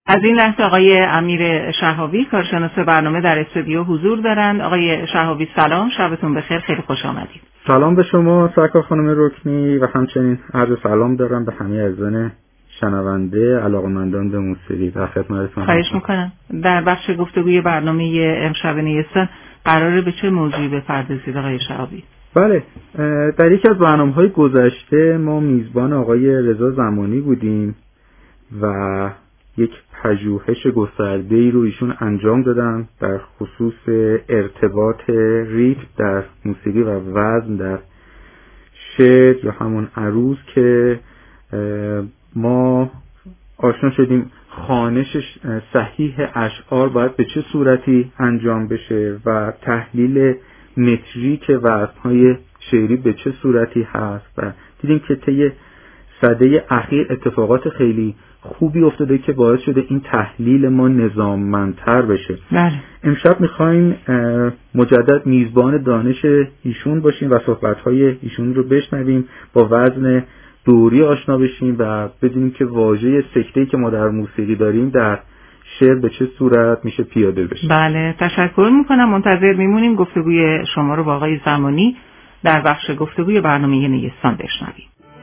از این لحظه آقای امیر شهابی کارشناس برنامه در استودیو حضور دارند. آقای شهابی سلام، شبتون بخیر، خیلی خوش آمدید. سلام به شما سرکار خانم رکنی و همچنین عرض سلام دارم به همه عزیزان شنونده علاقه‌مندان به موسیقی. در خدمتتون. خواهش میکنم. در بخش گفتگوی برنامه امشب نیستان قراره به چه موضوعی بپردازید آقای شهابی؟ بله، در یکی از برنامه‌های گذشته ما میزبان آقای رضا زمانی بودیم و یک پژوهش گسترده‌ای رو ایشون انجام دادن در خصوص ارتباط ریتم در موسیقی و وزن در شعر یا همون عروض که ما آشنا شدیم خوانش صحیح اشعار باید به چه صورتی انجام بشه و تحلیل متریک وزن‌های شعری به چه صورتی هست و دیدیم که طی سده اخیر اتفاقات خیلی خوبی افتاده که باعث شده این تحلیل ما نظاممندتر بشه. بله. امشب میخوایم مجدد میزبان دانش ایشون باشیم و صحبت‌های ایشون رو بشنویم، با وزن دوری آشنا بشیم و بدونیم که واژه سکته‌ای که ما در موسیقی داریم در شعر به چه صورت میشه پیاده بشه. بله، تشکر میکنم. منتظر میمونیم گفتگوی شما رو با آقای زمانی در بخش گفتگوی برنامه نیستان بشنویم.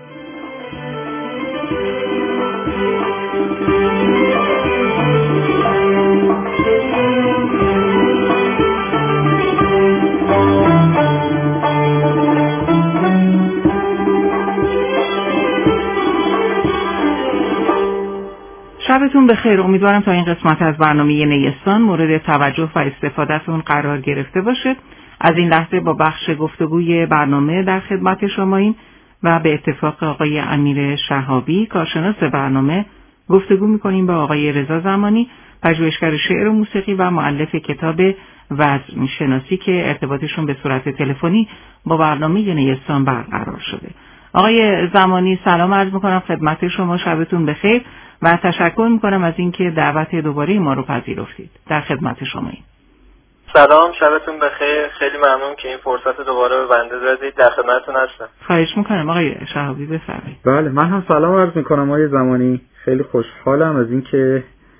شبتون بخیر. امیدوارم تا این قسمت از برنامه نیستان مورد توجه و استفادهتون قرار گرفته باشه. از این لحظه با بخش گفتگوی برنامه در خدمت شماییم و به اتفاق آقای امیر شهابی کارشناس برنامه گفتگو میکنیم با آقای رضا زمانی، پژوهشگر شعر و موسیقی و مؤلف کتاب وزن شناسی که ارتباطشون به صورت تلفنی با برنامه نیستان برقرار شده. آقای زمانی سلام عرض میکنم خدمت شما، شبتون بخیر و تشکر میکنم از اینکه دعوت دوباره ما رو پذیرفتید. در خدمت شماییم. سلام، شبتون بخیر. خیلی ممنون که این فرصت دوباره به بنده دادید. در خدمتتون هستم. خواهش میکنم. آقای شهابی بفرمایید. بله، من هم سلام عرض میکنم آقای زمانی. خیلی خوشحالم از اینکه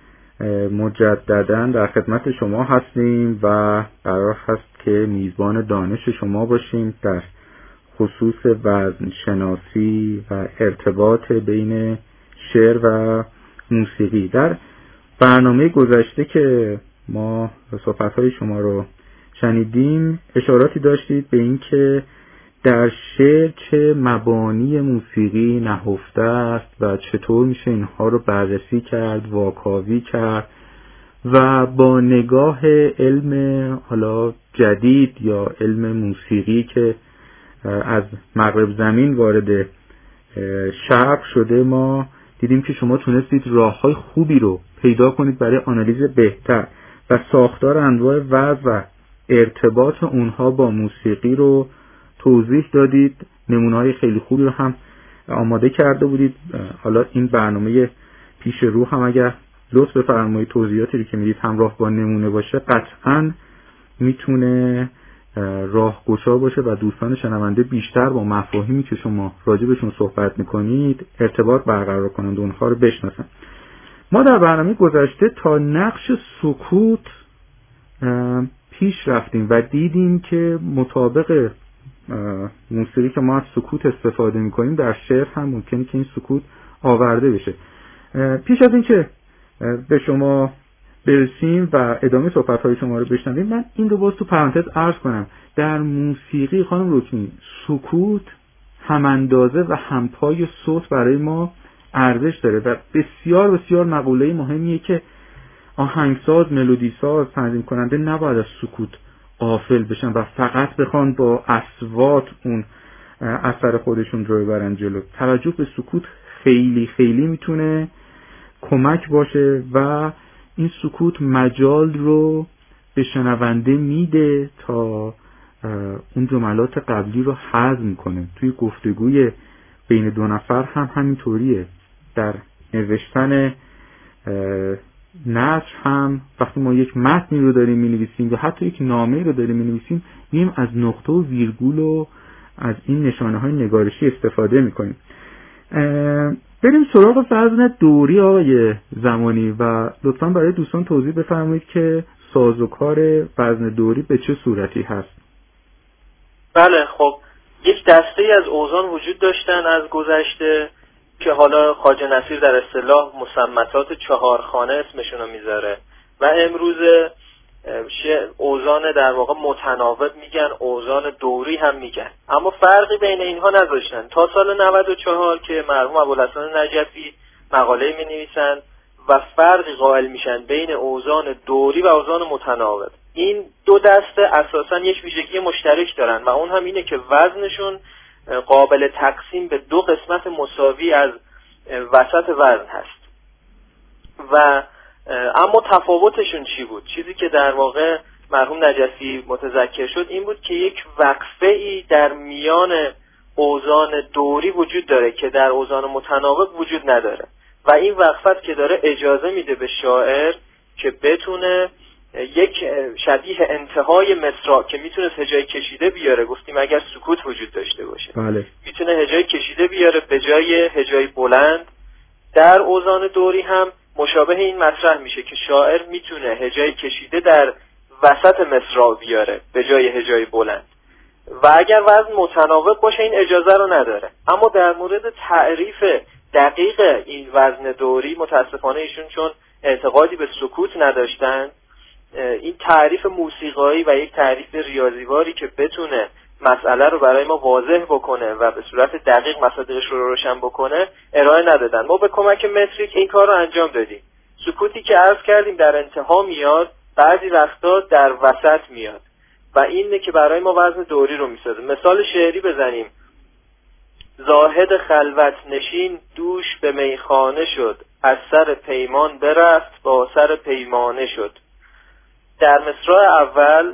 مجدداً در خدمت شما هستیم و قرار هست که میزبان دانش شما باشیم در خصوص وزن شناسی و ارتباط بین شعر و موسیقی. در برنامه گذشته که ما صحبت‌های شما رو شنیدیم اشاراتی داشتید به این که در شعر چه مبانی موسیقی نهفته است و چطور میشه اینها رو بررسی کرد، واکاوی کرد و با نگاه علم حالا جدید یا علم موسیقی که از مغرب زمین وارد شرق شده ما دیدیم که شما تونستید راه‌های خوبی رو پیدا کنید برای آنالیز بهتر و ساختار انواع وزن و ارتباط اونها با موسیقی رو توضیح دادید. نمونه‌های خیلی خوبی رو هم آماده کرده بودید. حالا این برنامه پیش رو هم اگر لطف بفرمایید توضیحاتی رو که میدید همراه با نمونه باشه قطعاً میتونه راهگشا باشه و دوستان شنونده بیشتر با مفاهیمی که شما راجبشون صحبت میکنید ارتباط برقرار کنند و اونها رو بشناسن. ما در برنامه گذشته تا نقش سکوت پیش رفتیم و دیدیم که مطابق موسیقی که ما از سکوت استفاده میکنیم در شعر هم ممکنه که این سکوت آورده بشه. پیش از این که به شما برسیم و ادامه صحبت‌های شما رو بشنویم من این رو باز تو پرانتز عرض کنم. در موسیقی خانم رکنی سکوت هم اندازه و همپای صوت برای ما ارزش داره و بسیار بسیار مقوله مهمیه که آهنگساز، ملودیساز، تنظیم کننده نباید از سکوت غافل بشن و فقط بخوان با اصوات اون اثر خودشون رو ببرن جلو. توجه به سکوت خیلی خیلی میتونه کمک باشه و این سکوت مجال رو به شنونده میده تا اون جملات قبلی رو هضم کنه. توی گفتگوی بین دو نفر هم همینطوریه. در نوشتن نثر هم وقتی ما یک متنی رو داریم می‌نویسیم یا حتی یک نامه رو داریم می‌نویسیم می‌ریم از نقطه و ویرگول و از این نشانه‌های نگارشی استفاده می‌کنیم. بریم سراغ وزن دوری آقای زمانی و لطفا برای دوستان توضیح بفرمایید که سازوکار وزن دوری به چه صورتی هست. بله، خب یک دسته از اوزان وجود داشتن از گذشته که حالا خواجه نصیر در اصطلاح مسمتات 4 خانه اسمشون رو میذاره و امروز اوزان در واقع متناوب میگن، اوزان دوری هم میگن، اما فرقی بین اینها نذاشتن تا سال 94 که مرحوم ابوالحسن نجفی مقاله مینویسن و فرقی قائل میشن بین اوزان دوری و اوزان متناوب. این دو دسته اساسا یک ویژگی مشترک دارن و اون هم اینه که وزنشون قابل تقسیم به 2 قسمت مساوی از وسط وزن هست. و اما تفاوتشون چی بود؟ چیزی که در واقع مرحوم نجفی متذکر شد این بود که یک وقفه ای در میان اوزان دوری وجود داره که در اوزان متناوب وجود نداره و این وقفت که داره اجازه میده به شاعر که بتونه یک شبیه انتهای مصرع که میتونه هجای کشیده بیاره، گفتیم اگر سکوت وجود داشته باشه بله. میتونه هجای کشیده بیاره به جای هجای بلند. در اوزان دوری هم مشابه این مطرح میشه که شاعر میتونه هجای کشیده در وسط مصرع بیاره به جای هجای بلند و اگر وزن متناوب باشه این اجازه رو نداره. اما در مورد تعریف دقیق این وزن دوری متاسفانه ایشون چون اعتقادی به سکوت نداشتن، این تعریف موسیقایی و یک تعریف ریاضیواری که بتونه مسئله رو برای ما واضح بکنه و به صورت دقیق مصادیقش رو روشن بکنه ارائه ندادن. ما به کمک متریک این کار رو انجام دادیم. سکوتی که عرض کردیم در انتها میاد، بعضی وقتا در وسط میاد و اینه که برای ما وزن دوری رو میسازه. مثال شعری بزنیم: زاهد خلوت نشین دوش به میخانه شد، از سر پیمان برفت با سر پیمانه شد. در مصرع اول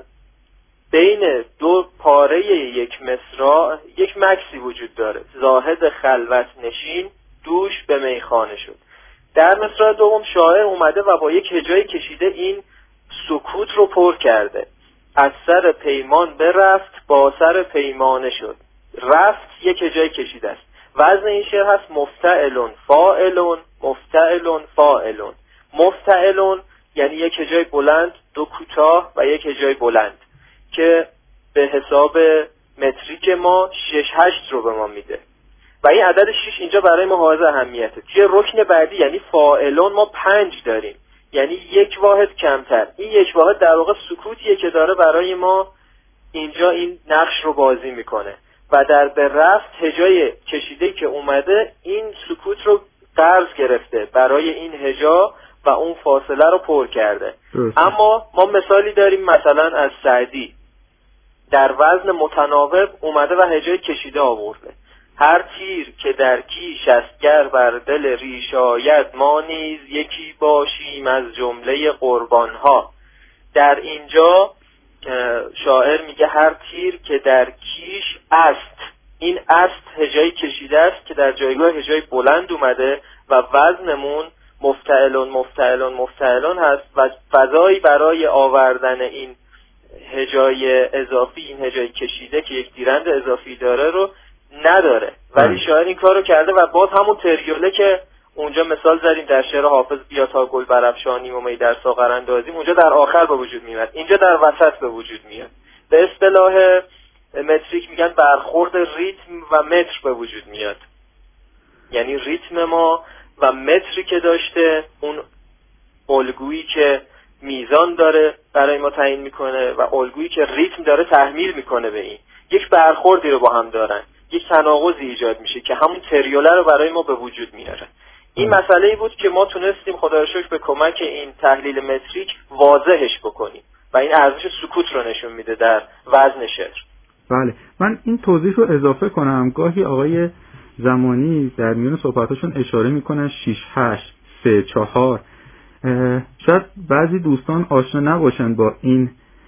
بین 2 پاره یک مصرع یک مکسی وجود داره: زاهد خلوت نشین دوش به میخانه شد. در مصرع دوم شاعر اومده و با یک هجای کشیده این سکوت رو پر کرده: از سر پیمان برفت با سر پیمانه شد. رفت یک هجای کشیده است. وزن این شعر هست مفتعلون فاعلون مفتعلون فاعلون. مفتعلون یعنی یک هجای بلند، 2 کوتاه و یک هجای بلند که به حساب متریک ما 6-8 رو به ما میده و این عدد 6 اینجا برای ما حائز اهمیته. توی رکن بعدی یعنی فاعلون ما 5 داریم، یعنی 1 واحد کمتر. این 1 واحد در واقع سکوتیه که داره برای ما اینجا این نقش رو بازی میکنه و در به رفت هجای کشیده که اومده این سکوت رو قرض گرفته برای این هجا و اون فاصله رو پر کرده. اما ما مثالی داریم مثلا از سعدی در وزن متناوب اومده و هجای کشیده آورده: هر تیر که در کیش است گر بر دل ریش آید، ما نیز یکی باشیم از جمله قربانها. در اینجا شاعر میگه هر تیر که در کیش است، این است هجای کشیده است که در جایگاه هجای بلند اومده و وزنمون مفتعلون مفتعلون مفتعلون هست و فضایی برای آوردن این هجای اضافی، این هجای کشیده که یک دیرند اضافی داره رو نداره، ولی شاعر این کار رو کرده و باز همون تریوله که اونجا مثال زدیم در شعر حافظ بیا تا گل برافشانیم و می در ساغر اندازیم، اونجا در آخر به وجود میاد، اینجا در وسط به وجود میاد. به اصطلاح متریک میگن برخورد ریتم و متر به وجود میاد، یعنی ریتم ما و متری که داشته، اون الگویی که میزان داره برای ما تعیین میکنه و الگویی که ریتم داره تحمیل میکنه به این، یک برخوردی رو با هم دارن، یک تناقضی ایجاد میشه که همون تریوله رو برای ما به وجود میاره. این مسئله‌ای بود که ما تونستیم خدا رو شکر به کمک این تحلیل متریک واضحش بکنیم و این ارزش سکوت رو نشون میده در وزن شعر. بله، من این توضیح رو اضافه کنم. گاهی آقای زمانی در میون صحبتاشون اشاره میکنن 6-8 3-4. شاید بعضی دوستان آشنا نباشن با این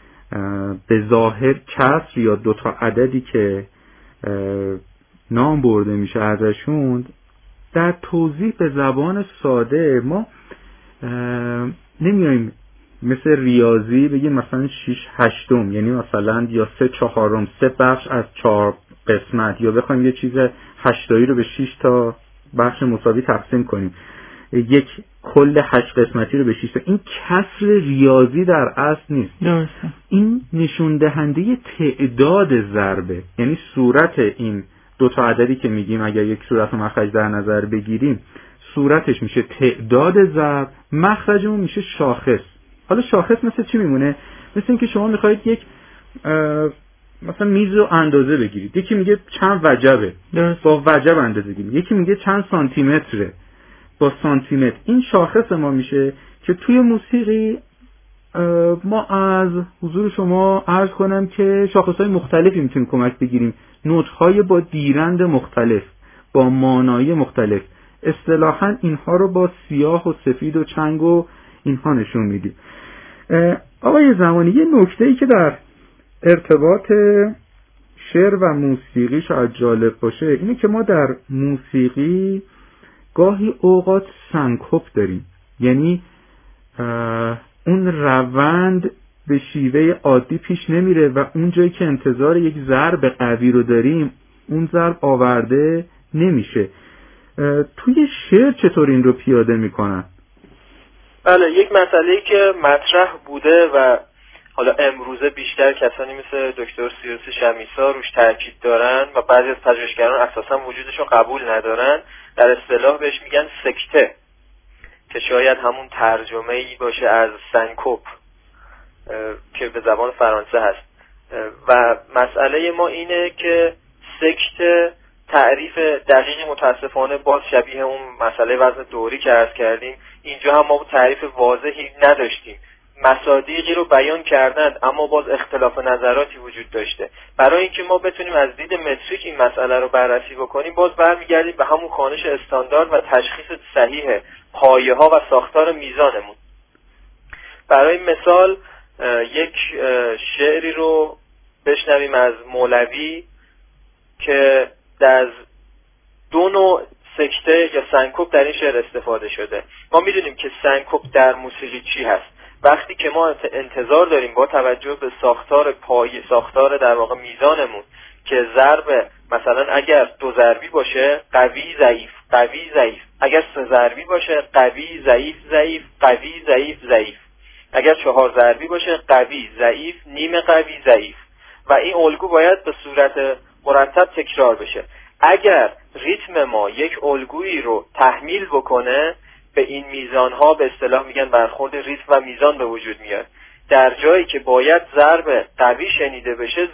به ظاهر کسر یا 2 تا عددی که نام برده میشه ازشون. در توضیح به زبان ساده ما نمیایم مثل ریاضی بگیم مثلا 6/8 یعنی مثلا یا 3/4 3 بخش از 4 قسمت، یا بخوایم یه چیز 8 تایی رو به 6 تا بخش مساوی تقسیم کنیم یک کل 8 قسمتی رو به 6 تا، این کسر ریاضی در اصل نیست. درسته. این نشون دهنده تعداد ضربه، یعنی صورت این دو تا عددی که میگیم اگر یک صورت و مخرج در نظر بگیریم، صورتش میشه تعداد ضرب، مخرجمون میشه شاخص. حالا شاخص مثل چی میمونه؟ مثل اینکه شما میخواید یک مثلا میز رو اندازه بگیرید، یکی میگه چند وجبه، با وجب اندازه بگیرید، یکی میگه چند سانتی متره، با سانتی متر. این شاخص ما میشه که توی موسیقی ما از حضور شما عرض کنم که شاخصهای مختلفی میتونیم کمک بگیریم، نوت‌های با دیرند مختلف، با مانایی مختلف. اصطلاحاً اینها رو با سیاه و سفید و چنگ و اینها نشون میدیم. آقای زمانی، یه نکته‌ای که در ارتباط شعر و موسیقی شاید جالب باشه اینه که ما در موسیقی گاهی اوقات سنکوپ داریم، یعنی اون روند به شیوه عادی پیش نمیره و اون جایی که انتظار یک ضرب قوی رو داریم اون ضرب آورده نمیشه. توی شعر چطور این رو پیاده میکنن؟ بله، یک مسئله‌ای که مطرح بوده و حالا امروزه بیشتر کسانی مثل دکتر سیروس شمیسا روش تاکید دارن و بعضی از پژوهشگران اساسا وجودشو قبول ندارن، در اصطلاح بهش میگن سکته، که شاید همون ترجمه‌ای باشه از سنکوپ که به زبان فرانسه هست. و مسئله ما اینه که سکته تعریف دقیقی متاسفانه باز شبیه اون مسئله وزن دوری که عرض کردیم، اینجا هم ما تعریف واضحی نداشتیم. مصادیقی رو بیان کردند اما باز اختلاف نظراتی وجود داشته. برای اینکه ما بتونیم از دید متریک این مسئله رو بررسی بکنیم، باز برمیگردیم به همون خوانش استاندارد و تشخیص صحیح پایه ها و ساختار میزانمون. برای مثال یک شعری رو بشنویم از مولوی که از دو نوع سکته یا سنکوپ در این شعر استفاده شده. ما میدونیم که سنکوپ در موسیقی چی هست. وقتی که ما انتظار داریم با توجه به ساختار در واقع میزانمون که ضرب مثلا اگر 2 ضربی باشه قوی ضعیف، قوی ضعیف، اگر 3 ضربی باشه قوی ضعیف ضعیف، قوی ضعیف ضعیف، اگر 4 ضربی باشه قوی ضعیف نیمه قوی ضعیف، و این الگو باید به صورت مرتب تکرار بشه. اگر ریتم ما یک الگویی رو تحمیل بکنه، به این میزانها به اصطلاح میگن برخورد ریتم و میزان به وجود میاد. در جایی که باید ضرب قوی شنیده بشه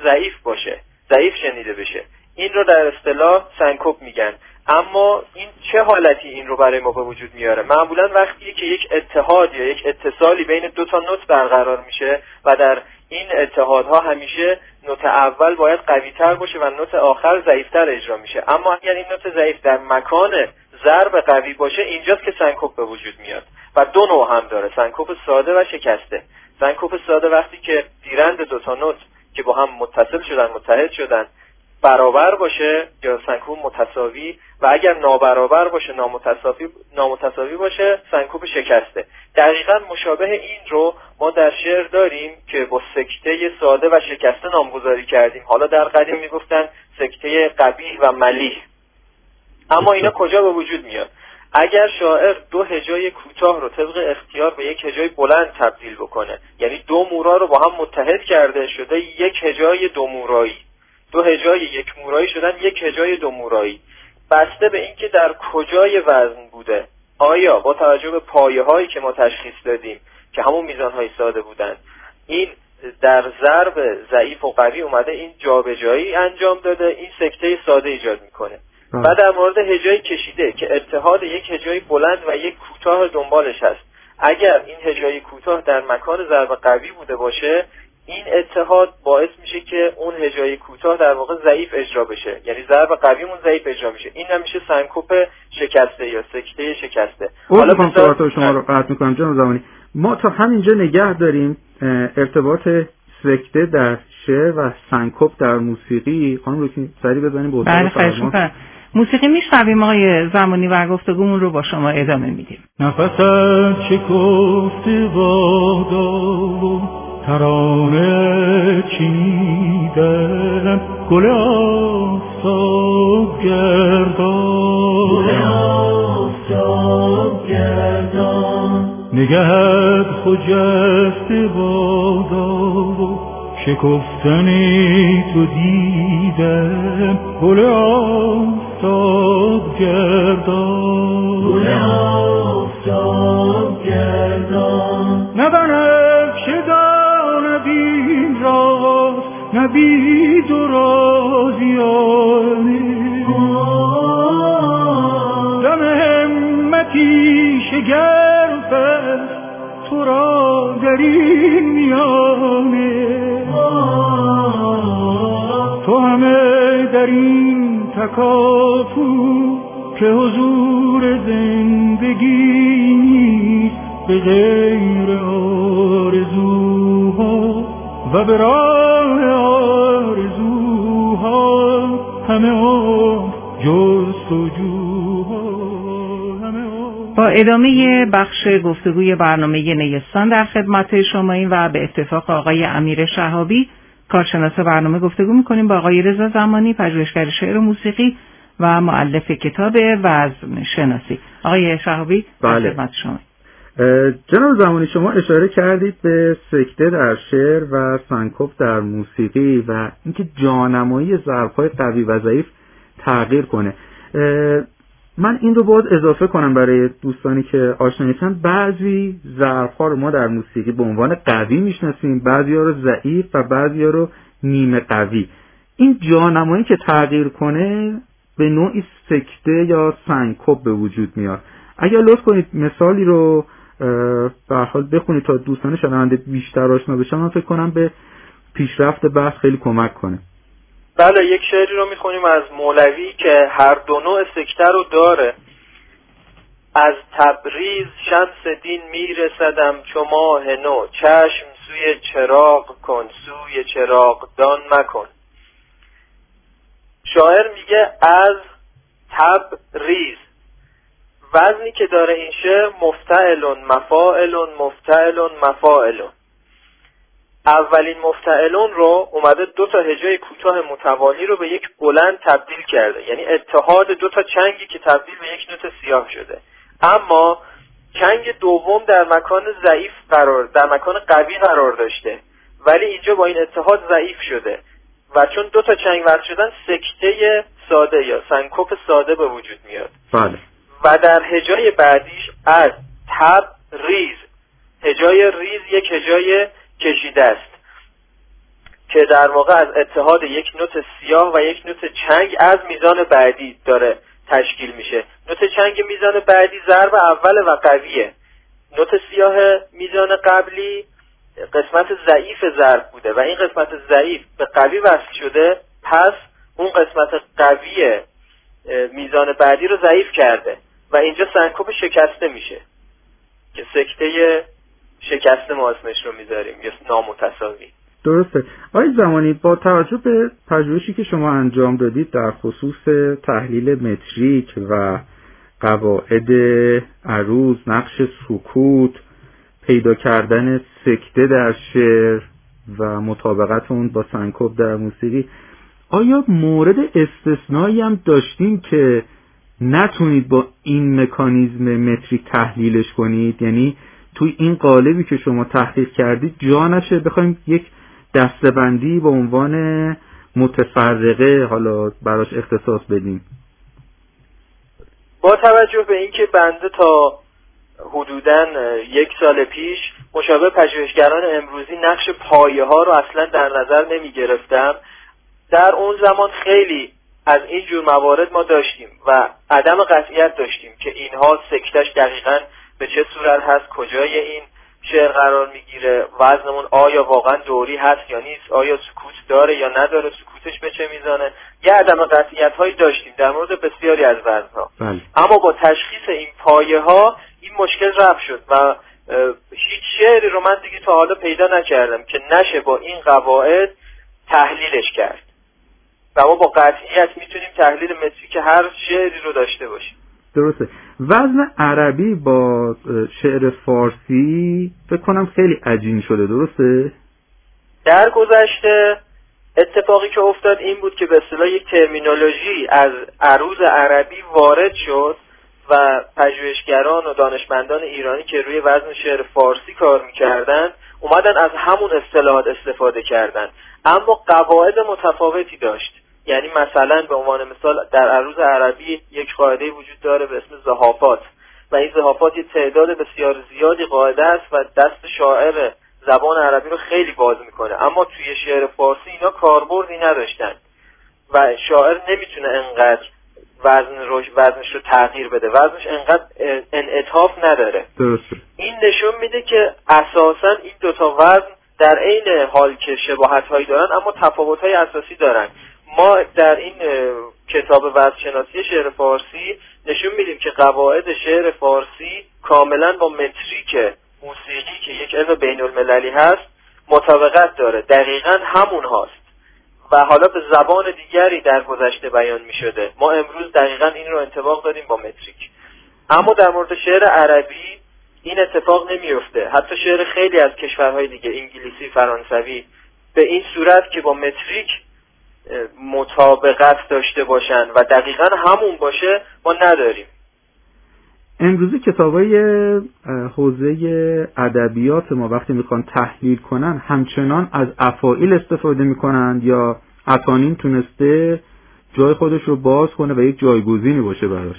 ضعیف شنیده بشه. این رو در اصطلاح سنکوپ میگن. اما این چه حالتی این رو برای ما به وجود میاره؟ معمولا وقتی که یک اتحاد یا یک اتصالی بین 2 تا نوت برقرار میشه و در این اتحادها همیشه نوت اول باید قوی تر باشه و نوت آخر ضعیفتر اجرا میشه. اما اگر این نوت ضعیف در مکان ضرب قوی باشه، اینجاست که سنکوپ به وجود میاد. و 2 نوع هم داره، سنکوپ ساده و شکسته. سنکوپ ساده وقتی که دیرند 2 تا نوت که با هم متحد شدن برابر باشه، یا سنکوپ متساوی، و اگر نابرابر باشه نامتساوی باشه سنکوپ شکسته. دقیقاً مشابه این رو ما در شعر داریم که با سکته ساده و شکسته نامگذاری کردیم. حالا در قدیم میگفتن سکته قبیح و ملیح. اما اینا کجا به وجود میاد؟ اگر شاعر 2 هجای کوتاه رو طبق اختیار به یک هجای بلند تبدیل بکنه، یعنی 2 مورا رو با هم متحد کرده شده یک هجای 2 مورایی، 2 هجای 1 مورایی شدن 1 هجای 2 مورایی، بسته به اینکه در کجای وزن بوده، آیا با توجه به پایه هایی که ما تشخیص دادیم که همون میزان های ساده بودن، این در ضرب ضعیف و قوی اومده این جابجایی انجام داده، این سکته ساده ایجاد میکنه. و در مورد هجای کشیده که اتحاد یک هجای بلند و یک کوتاه دنبالش هست، اگر این هجای کوتاه در مکان ضرب قوی بوده باشه، این اتحاد باعث میشه که اون هجای کوتاه در واقع ضعیف اجرا بشه، یعنی ضرب قویمون ضعیف اجرا میشه. این نمیشه سنکوپ شکسته یا سکته شکسته. حالا مثلا شما رو قطع میکنم جناب زمانی، ما تا همینجا نگه داریم ارتباط سکته در شعر و سنکوپ در موسیقی. خانم روکی سری بزنیم به اتاق فرمان. موسیقی میشنویم آقای زمانی و گفتگومون رو با شما ادامه میدیم. نفست شکفته باد ترانه چیدن گل آفتاب گردان گردان نگهت خجسته بادا شکفتنی تو دیدم گل آفتاب گردان گل آفتاب گردان نبنفشه داندین راز نبید و رازیانه دم همتی شگرف است تو را در این میانه تو همه در این تکاپو که حضور زندگی نیست به غیر آرزوها و به راه آرزوها همه جستجوها با ادامه بخش گفتگوی برنامه نیستان در خدمت شماییم و به اتفاق آقای امیر شهابی کارشناس برنامه گفتگو می‌کنیم با آقای رضا زمانی پژوهشگر شعر و موسیقی و مؤلف کتاب وزن شناسی. آقای شهابی بله. خدمت شما. جناب زمانی شما اشاره کردید به سکته در شعر و سنکوپ در موسیقی و اینکه جانمایی ظرف‌های قوی و ضعیف تغییر کنه. من این رو باید اضافه کنم برای دوستانی که آشنا نیستن. بعضی ظرف‌ها رو ما در موسیقی به عنوان قوی میشناسیم، بعضی‌ها رو ضعیف و بعضی‌ها رو نیمه قوی. این جانمایی که تغییر کنه به نوعی سکته یا سنکوپ به وجود میاد. اگر لطف کنید مثالی رو به هر حال بخونید تا دوستان شنونده بیشتر آشنا بشن، من فکر کنم به پیشرفت بحث خیلی کمک کنه. بله، یک شعری رو میخونیم از مولوی که هر دو نوع سکته رو داره. از تبریز شمس دین میرسدم چو ماه نو، چشم سوی چراغ کن سوی چراغ دان مکن. شاعر میگه از تبریز. وزنی که داره این شعر مفتعلون مفاعلون مفتعلون مفاعلون. اولین مفتعلون رو اومده دو تا هجای کوتاه متوالی رو به یک بلند تبدیل کرده، یعنی اتحاد دو تا چنگی که تبدیل به یک نوت سیاه شده. اما چنگ دوم در مکان قوی قرار داشته، ولی اینجا با این اتحاد ضعیف شده و چون دو تا چنگ وصل شدن سکته ساده یا سنکوپ ساده به وجود میاد. بله. و در هجای بعدیش از تبریز، هجای ریز یک هجای کشیده است که در واقع از اتحاد یک نوت سیاه و یک نوت چنگ از میزان بعدی داره تشکیل میشه. نوت چنگ میزان بعدی ضرب اول و قویه. نوت سیاه میزان قبلی قسمت ضعیف ضرب بوده و این قسمت ضعیف به قوی وصل شده، پس اون قسمت قوی میزان بعدی رو ضعیف کرده و اینجا سنکوپ شکسته میشه که سکته شکسته ما اسمش رو میذاریم یا نامتساوی. درسته. آقای زمانی، با توجه به پژوهشی که شما انجام دادید در خصوص تحلیل متریک و قواعد عروض، نقش سکوت، پیدا کردن سکته در شعر و مطابقت اون با سنکوپ در موسیقی، آیا مورد استثنایی هم داشتیم که نتونید با این مکانیزم متریک تحلیلش کنید؟ یعنی توی این قالبی که شما تحقیق کردید جا نشه بخوایم یک دسته‌بندی به عنوان متفرقه حالا براش اختصاص بدیم؟ با توجه به اینکه بنده تا حدوداً 1 سال پیش مشابه پژوهشگران امروزی نقش پایه ها رو اصلا در نظر نمی گرفتم، در اون زمان خیلی از این جور موارد ما داشتیم و عدم قطعیت داشتیم که اینها سکتش دقیقاً به چه صورت هست، کجای این شعر قرار میگیره، وزنمون آیا واقعا دوری هست یا نیست، آیا سکوت داره یا نداره، سکوتش به چه میزانه. یه عدم قطعیت هایی داشتیم در مورد بسیاری از وزنها. اما با تشخیص این پایه ها این مشکل رفع شد و هیچ شعری رو من دیگه تا حالا پیدا نکردم که نشه با این قواعد تحلیلش کرد و ما با قطعیت میتونیم تحلیل متریک هر شعری رو داشته باشیم. درسته. وزن عربی با شعر فارسی فکر کنم خیلی عجین شده، درسته؟ در گذشته اتفاقی که افتاد این بود که به اصطلاح یک ترمینولوژی از عروض عربی وارد شد و پژوهشگران و دانشمندان ایرانی که روی وزن شعر فارسی کار میکردن اومدن از همون اصطلاحات استفاده کردن، اما قواعد متفاوتی داشت. یعنی مثلا به عنوان مثال در عروض عربی یک قاعده وجود داره به اسم ضحافات و این ضحافات یه تعداد بسیار زیادی قاعده است و دست شاعر زبان عربی رو خیلی باز میکنه، اما توی شعر فارسی اینا کاربردی نداشتن و شاعر نمیتونه انقدر وزنش رو تغییر بده، وزنش انقدر انعطاف نداره. درسته. این نشون میده که اساساً این دوتا وزن در عین حال که شباهت‌هایی دارن اما تفاوت‌های اساسی دارن. ما در این کتاب وزن‌شناسی شعر فارسی نشون میدیم که قواعد شعر فارسی کاملا با متریک موسیقی که یک علم بین‌المللی هست مطابقت داره، دقیقاً همون هاست و حالا به زبان دیگری در گذشته بیان می شده. ما امروز دقیقاً این رو انطباق دادیم با متریک. اما در مورد شعر عربی این اتفاق نمیفته. حتی شعر خیلی از کشورهای دیگه، انگلیسی، فرانسوی، به این صورت که با متریک مطابقت داشته باشن و دقیقاً همون باشه ما نداریم. امروزه کتابای حوزه ادبیات ما وقتی میخوان تحلیل کنن همچنان از افاعیل استفاده میکنن یا اتانین تونسته جای خودش رو باز کنه و یک جایگزینی باشه براش؟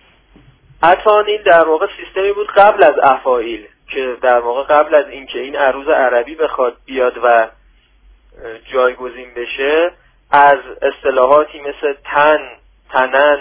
اتانین در واقع سیستمی بود قبل از افاعیل که در واقع قبل از اینکه این عروض عربی بخواد بیاد و جایگزین بشه از اصطلاحاتی مثل تن، تنن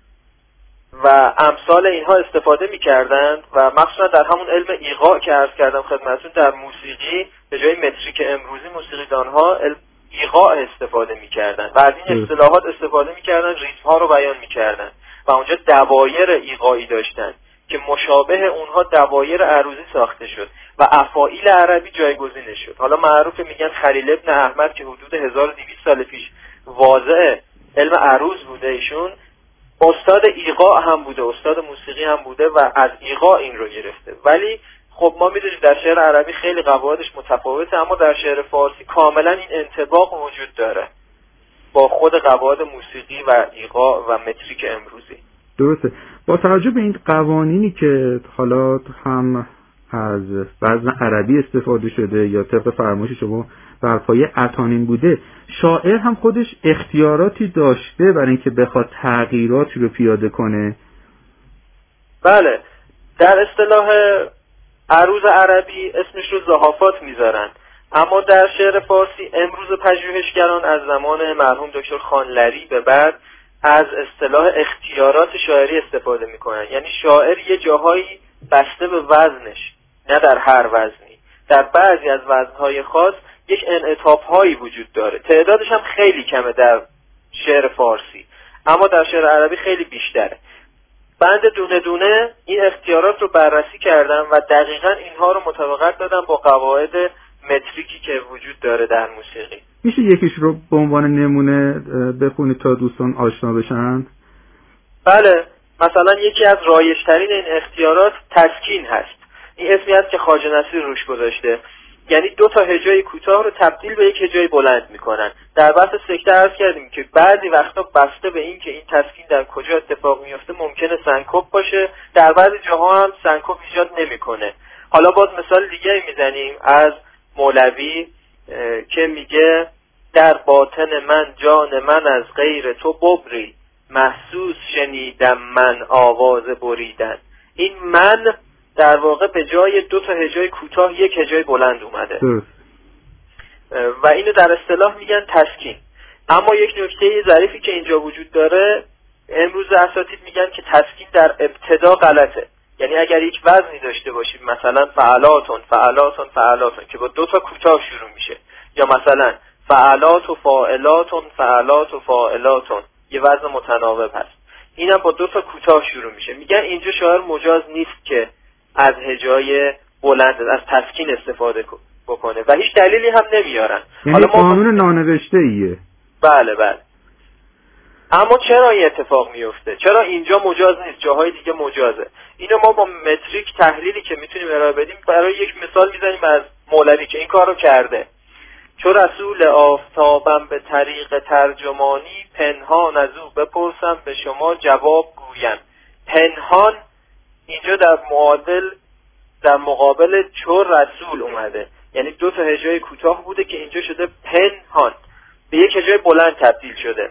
و امثال اینها استفاده می‌کردند و مخصوصا در همون علم ایقاع که عرض کردم خدمتتون در موسیقی به جای متریک امروزی موسیقیدان‌ها ایقاع استفاده می‌کردند و از این اصطلاحات استفاده می‌کردن، ریتم‌ها رو بیان می‌کردن و اونجا دوایر ایقاعی داشتن که مشابه اونها دوایر عروضی ساخته شد و افاعیل عربی جایگزینش شد. حالا معروف میگن خلیل ابن احمد که حدود 1200 سال پیش واضع علم عروض بوده، ایشون استاد ایقاع هم بوده، استاد موسیقی هم بوده و از ایقاع این رو گرفته. ولی خب ما میدونیم در شعر عربی خیلی قواعدش متفاوته، اما در شعر فارسی کاملا این انطباق وجود داره با خود قواعد موسیقی و ایقاع و متریک امروزی. درسته. با توجه به این قوانینی که حالا هم از وزن عربی استفاده شده یا طبق فرمایش شما بر پایه اتانین بوده، شاعر هم خودش اختیاراتی داشته برای اینکه بخواد تغییراتی رو پیاده کنه؟ بله، در اصطلاح عروض عربی اسمش رو ضحافات میذارن، اما در شعر فارسی امروز پژوهشگران از زمان مرحوم دکتر خانلری به بعد از اصطلاح اختیارات شاعری استفاده میکنن. یعنی شاعر یه جاهایی بسته به وزنش، نه در هر وزنی، در بعضی از وزنهای خاص یک انعطاف‌هایی وجود داره. تعدادش هم خیلی کمه در شعر فارسی، اما در شعر عربی خیلی بیشتره. بند دونه دونه این اختیارات رو بررسی کردم و دقیقاً اینها رو مطابقت دادم با قواعد متریکی که وجود داره در موسیقی. میشه یکیش رو به عنوان نمونه بخونید تا دوستان آشنا بشن؟ بله، مثلا یکی از رایج‌ترین این اختیارات تسکین هست. این اسمی هست که خواجه نصیر روش گذاشته، یعنی دو تا هجای کوتاه رو تبدیل به یک هجای بلند میکنن. در بحث سکته عرض کردیم که بعضی وقتا بسته به این که این تسکین در کجا اتفاق میفته ممکنه سنکوپ باشه، در بعضی جاها هم سنکوپ ایجاد نمیکنه. حالا باز مثال دیگه میزنیم از مولوی که میگه در باطن من جان من از غیر تو ببری، محسوس شنیدم من آواز بریدن. این من در واقع به جای دو تا هجای کوتاه یک هجای بلند اومده و اینو در اصطلاح میگن تسکین. اما یک نکته ظریفی که اینجا وجود داره، امروز اساتید میگن که تسکین در ابتدا غلطه. یعنی اگر یک وزنی داشته باشیم مثلا فعلاتون فعلاتون فعلاتون که با دو تا کوتاه شروع میشه، یا مثلا فعلات و فاعلاتون فعلات و فاعلاتون یه وزن متناوب هست، اینم با دو تا کوتاه شروع میشه، میگن اینجا شاعر مجاز نیست که از هجای بلند از تسکین استفاده بکنه و هیچ دلیلی هم نمیارن. یعنی قانون نانوشته ایه. بله بله. اما چرا این اتفاق میفته؟ چرا اینجا مجاز نیست جاهای دیگه مجازه؟ اینو ما با متریک تحلیلی که میتونیم ارائه بدیم برای یک مثال میزنیم از مولوی که این کارو کرده. چو رسول آفتابم به طریق ترجمانی، پنهان از او بپرسم به شما جواب گویم. پنهان اینجا در مقابل چور رسول اومده، یعنی 2 تا هجای کوتاه بوده که اینجا شده پنهان، به یک هجای بلند تبدیل شده.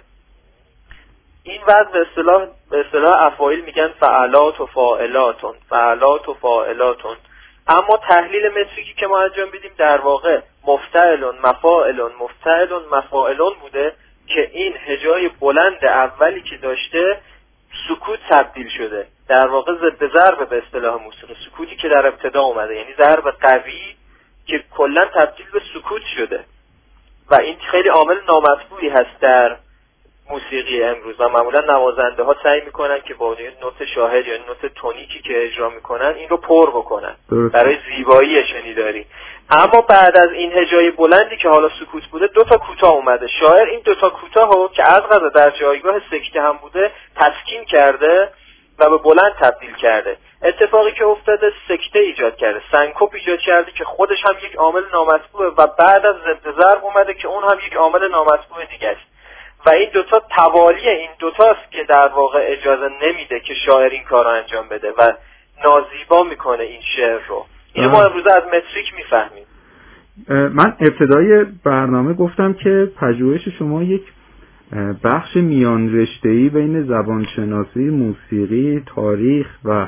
این وضع به اصطلاح افاعیل میگن فعلات و فاعلاتون، فعلات و فاعلاتون. اما تحلیل متریکی که ما انجام بدیم در واقع مفتعلون مفاعلون مفتعلون مفاعلون بوده که این هجای بلند اولی که داشته سکوت تبدیل شده، در واقع ضد ضرب به اصطلاح موسیقی، سکوتی که در ابتدا اومده، یعنی ضرب قوی که کلا تبدیل به سکوت شده. و این خیلی عامل نامطبوعی هست در موسیقی امروز و معمولا نوازنده ها سعی میکنن که با نوت شاهد یا نوت تونیکی که اجرا میکنن این رو پر بکنن برای زیبایی شنیداری. اما بعد از این هجای بلندی که حالا سکوت بوده 2 تا کوتاه اومده. شاعر این 2 تا کوتاه رو که از قضا در جایگاه سکته هم بوده تسکین کرده و به بلند تبدیل کرده. اتفاقی که افتاده سکته ایجاد کرده، سنکوپ ایجاد کرده که خودش هم یک عامل نامطبوعه و بعد از ضد ضرب اومده که اون هم یک عامل نامطبوع دیگه است. و این 2 تا توالی این 2 تاست که در واقع اجازه نمیده که شاعر این کار رو انجام بده و نازیبا میکنه این شعر رو. اینو ما امروز از متریک میفهمیم. من ابتدای برنامه گفتم که پژوهش شما یک بخش میان رشته‌ای بین زبانشناسی، موسیقی، تاریخ و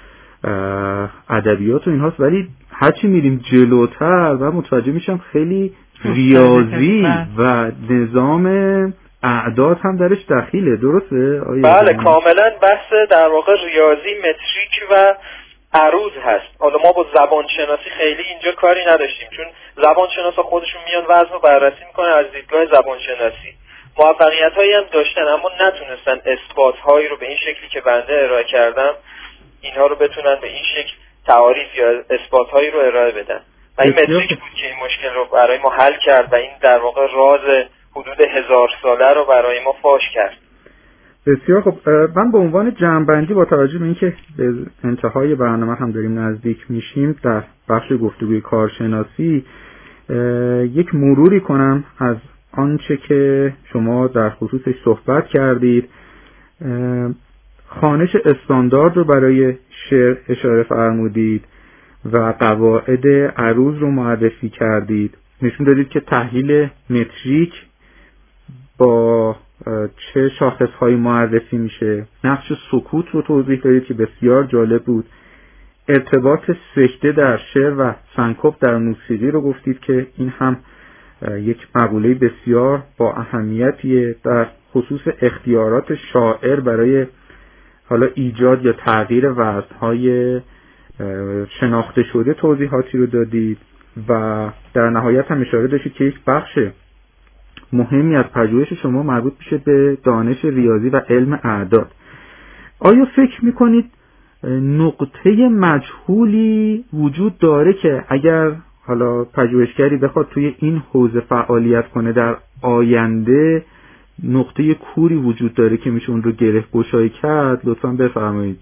ادبیات و اینهاست، ولی هرچی میریم جلوتر و متوجه میشم خیلی ریاضی و نظام اعداد هم درش دخیله. درسته؟ بله کاملا بحث در واقع ریاضی، متریک و عروض هست. حالا ما با زبانشناسی خیلی اینجا کاری نداشتیم چون زبانشناسا خودشون میان وزن رو بررسی میکنن از دیدگاه زبانشناسی. موفقیت‌هایی هم داشتن اما نتونستن اثبات‌هایی رو به این شکلی که بنده ارائه کردم اینها رو بتونن به این شکل تعاریف یا اثبات‌هایی رو ارائه بدن. و این متریک بود که این مشکل رو برای ما حل کرد و این در واقع راز حدود 1000 ساله رو برای ما فاش کرد. بسیار خب. من به عنوان جمع‌بندی با توجه به اینکه به انتهای برنامه هم داریم نزدیک میشیم در بخش گفتگوی کارشناسی یک مروری کنم از آنچه که شما در خصوصش صحبت کردید. خوانش استاندارد رو برای شعر اشاره فرمودید و قواعد عروض رو معرفی کردید. نشون دادید که تحلیل متریک با چه شاخصهایی معرفی میشه. نقش سکوت رو توضیح دادید که بسیار جالب بود. ارتباط سکته در شعر و سنکوپ در موسیقی رو گفتید که این هم یک مقوله بسیار با اهمیتیه در خصوص اختیارات شاعر برای حالا ایجاد یا تغییر وزن‌های شناخته شده توضیحاتی رو دادید و در نهایت هم اشاره داشتید که یک بخش مهمی از پژوهش شما مربوط میشه به دانش ریاضی و علم اعداد. آیا فکر میکنید نقطه مجهولی وجود داره که اگر حالا پژوهشگری بخواد توی این حوزه فعالیت کنه در آینده نقطه کوری وجود داره که میشه اون رو گره گشایی کرد؟ لطفاً بفرمایید.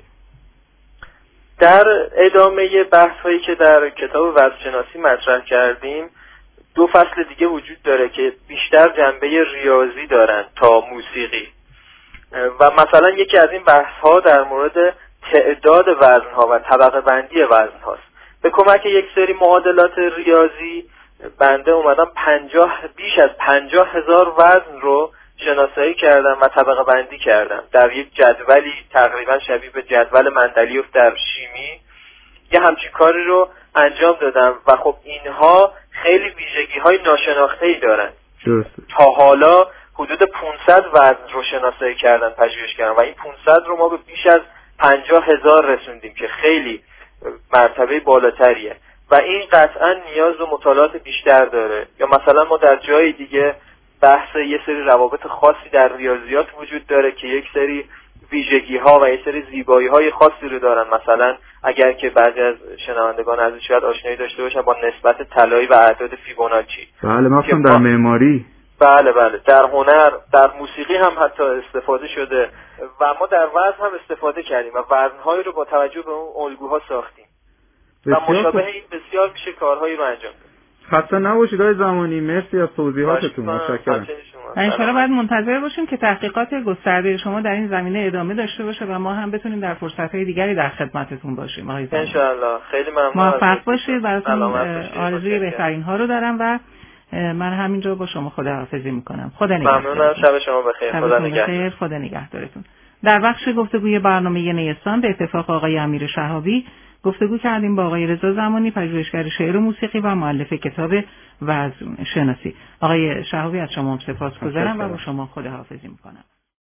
در ادامه بحث هایی که در کتاب وزن‌شناسی مطرح کردیم 2 فصل دیگه وجود داره که بیشتر جنبه ریاضی دارن تا موسیقی و مثلا یکی از این بحث ها در مورد تعداد وزن ها و طبقه بندی وزن هاست. به کمک یک سری معادلات ریاضی بنده اومدم بیش از 50,000 وزن رو شناسایی کردم و طبقه بندی کردم در یک جدولی تقریبا شبیه به جدول مندلیوف در شیمی. یه همچین کاری رو انجام دادم و خب اینها خیلی ویژگی‌های ناشناخته‌ای دارن. تا حالا حدود 500 وزن رو شناسایی کردن، پژوهش کردن و این 500 رو ما به بیش از 50,000 رسوندیم که خیلی مرتبه بالاتریه و این قطعا نیاز به مطالعات بیشتر داره. یا مثلا ما در جای دیگه بحث یه سری روابط خاصی در ریاضیات وجود داره که یک سری ویژگی‌ها و یه سری زیبایی‌های خاصی رو دارن. مثلا اگر که بعضی از شنوندگان از شاید آشنایی داشته باشن با نسبت طلایی و اعداد فیبوناچی. بله، مثلا در معماری. بله در هنر، در موسیقی هم حتی استفاده شده و ما در وزن هم استفاده کردیم و وزن‌هایی رو با توجه به اون الگوها ساختیم و مشابه این بسیار میشه کارهایی رو انجام داد. خسته نباشید آقای زمانی، مرسی از توضیحاتتون، متشکرم. و انشاءالله باید منتظر باشیم که تحقیقات گسترده شما در این زمینه ادامه داشته باشه و ما هم بتونیم در فرصت‌های دیگری در خدمتتون باشیم. آقای زمانی انشاءالله. خیلی ممنون. موفق باشید. براتون آرزوی بهترین ها رو دارم و من همینجا با شما خداحافظی میکنم. خدا نگهدار. ممنونم. شب شما بخیر. خدا نگهدار. خدا نگهدارتون. در بخش گفتگوی برنامه نیستان به اتفاق آقای امیر شهابی گفتگو کردیم با آقای رضا زمانی، پژوهشگر شعر و موسیقی و مؤلف کتاب وزن شناسی. آقای شهابی از شما سپاسگزارم و با شما خداحافظی میکنم.